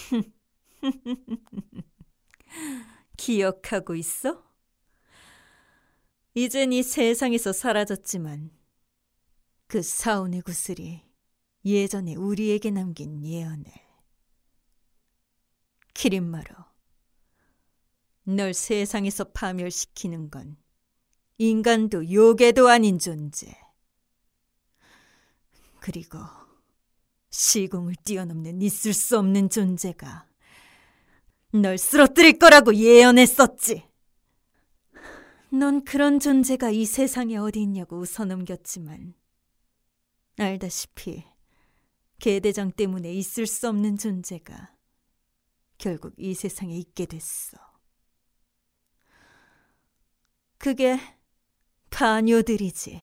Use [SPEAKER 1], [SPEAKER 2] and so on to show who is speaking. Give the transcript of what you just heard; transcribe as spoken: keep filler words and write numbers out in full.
[SPEAKER 1] 기억하고 있어? 이젠 이 세상에서 사라졌지만 그 사온의 구슬이 예전에 우리에게 남긴 예언을. 키린마루, 널 세상에서 파멸시키는 건 인간도 요괴도 아닌 존재. 그리고 시공을 뛰어넘는 있을 수 없는 존재가 널 쓰러뜨릴 거라고 예언했었지. 넌 그런 존재가 이 세상에 어디 있냐고 웃어넘겼지만 알다시피 계대장 때문에 있을 수 없는 존재가 결국 이 세상에 있게 됐어. 그게 파녀들이지.